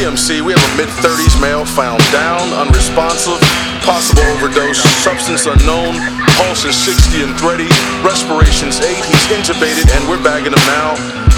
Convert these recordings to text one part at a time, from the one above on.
EMC, we have a mid-30s male found down, unresponsive, possible overdose, substance unknown, pulse is 60 and thready, respiration's 8, he's intubated and we're bagging him now.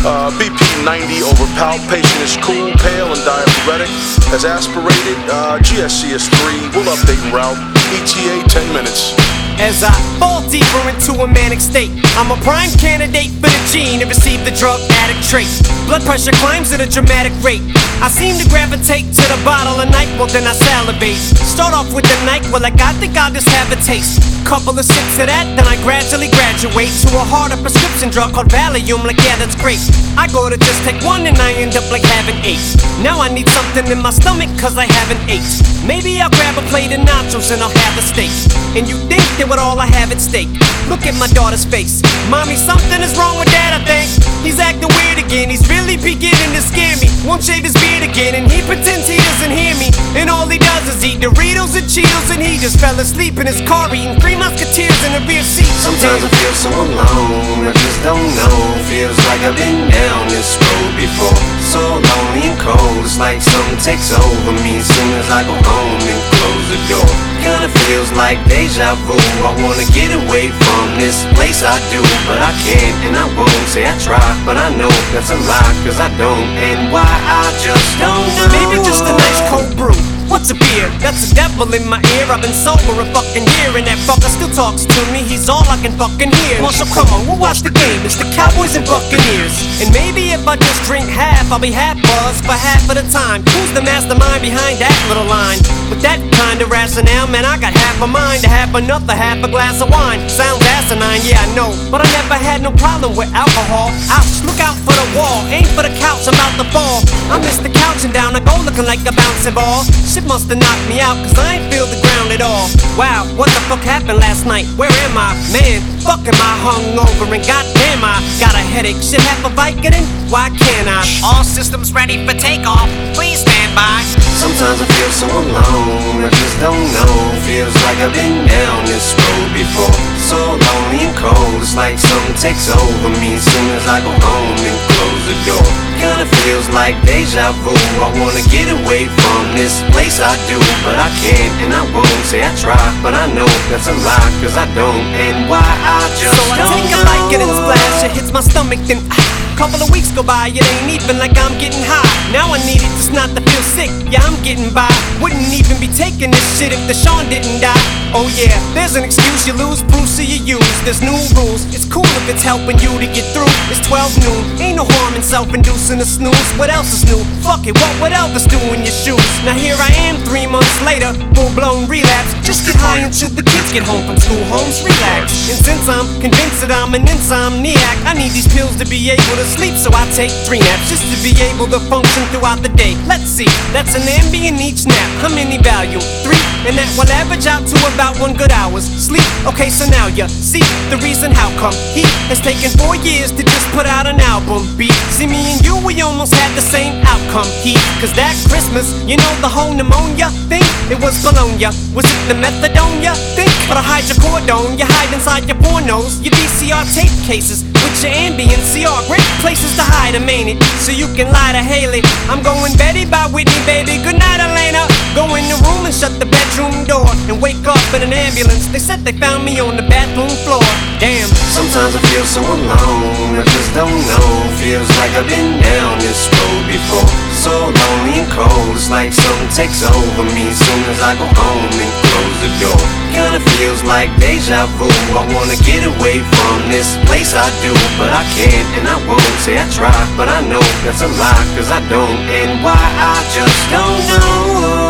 BP 90 over palp, patient is cool, pale and diaphoretic, has aspirated, GSC is 3, we'll update en route, ETA 10 minutes. As I fall deeper into a manic state, I'm a prime candidate for the gene to receive the drug addict trait. Blood pressure climbs at a dramatic rate. I seem to gravitate to the bottle of night, well then I salivate. Start off with the night, well I think I'll just have a taste. Couple of sips of that, then I gradually graduate to a harder prescription drug called Valium, like yeah that's great. I go to just take one and I end up like having 8. Now I need something in my stomach cause I haven't ate. Maybe I'll grab a plate of nachos and I'll have a steak. And you think that with all I have at stake, look at my daughter's face. Mommy, something is wrong with dad, I think. He's acting weird again, he's really beginning to scare me. Won't shave his beard again and he pretends he doesn't hear me. And all he does is eat Doritos and Cheetos, and he just fell asleep in his car eating 3 Musketeers in the rear seat. Sometimes I feel so alone, I just don't know. Feels like I've been down this road before. So lonely and cold, it's like something takes over me as soon as I go home and close the door. Kinda feels like deja vu, I wanna get away from this place I do, but I can't and I won't. Say I try, but I know that's a lie, cause I don't. And why I just don't know. Maybe just a nice cold brew. What's a beer? That's a devil in my ear. I've been sober a fucking year and that fucker still talks to me. He's all I can fucking hear. Marshall, come on, we'll watch the game. It's the Cowboys and Buccaneers. And maybe if I just drink half, I'll be half buzzed for half of the time. Who's the mastermind behind that little line? With that kind of rationale, man, I got half a mind to have another half a glass of wine. Sounds asinine, yeah I know, but I never had no problem with alcohol. Ouch, look out for the wall, aim for the couch, I'm about to fall. I miss the couch and down I go looking like a bouncing ball. Shit must've knocked me out cause I ain't feel the ground at all. Wow, what the fuck happened last night? Where am I? Man, fuck am I hungover and goddamn I got a headache. Should have a Vicodin? Why can't I? All systems ready for takeoff, please stand by. Sometimes I feel so alone, I just don't know. Feels like I've been down this road before. So lonely and cold, it's like something takes over me as soon as I go home and close the door. Kinda feels like deja vu, I wanna get away from this place I do, but I can't and I won't. Say I try, but I know that's a lie, cause I don't. And why I just so I take a Vicodin splash, it hits my stomach, then couple of weeks go by, it ain't even like I'm getting high. Now I need it just not to feel sick, yeah I'm getting by. Wouldn't even be taking this shit if the Sean didn't die. Oh yeah, there's an excuse, you lose, Bruce, or you use. There's new rules, it's cool if it's helping you to get through. It's 12 noon, ain't no harm in self-inducing a snooze. What else is new? Fuck it, what would Elvis do in your shoes? Now here I am 3 months later, full-blown relapse. Just get high until the kids get home from school, homes relax. And since I'm convinced that I'm an insomniac, I need these pills to be able to sleep, so I take 3 naps just to be able to function throughout the day. Let's see, that's an Ambien each nap. How many value? 3, and that will average out to about 1 good hour's sleep. Okay, so now you see the reason how come he has taken 4 years to just put out an album. B, see me and you, we almost had the same outcome. He, cause that Christmas, you know the whole pneumonia thing? It was Bologna. Was it the methadone you think? Or the hydrocodone you hide inside your pornos? Your VCR tape cases with your Ambien CR. Great places to hide them, ain't it? So you can lie to Haley. I'm going Betty by Whitney, baby. Good night, Elena. Go in the room and shut the bedroom door and wake up in an ambulance. They said they found me on the bathroom floor. Damn. Sometimes I feel so alone, I just don't know. Feels like I've been down this road before. So lonely and cold, it's like something takes over me as soon as I go home and close the door. Kinda feels like deja vu, I wanna get away from this place I do, but I can't and I won't. Say I try, but I know that's a lie, cause I don't. And why I just don't know.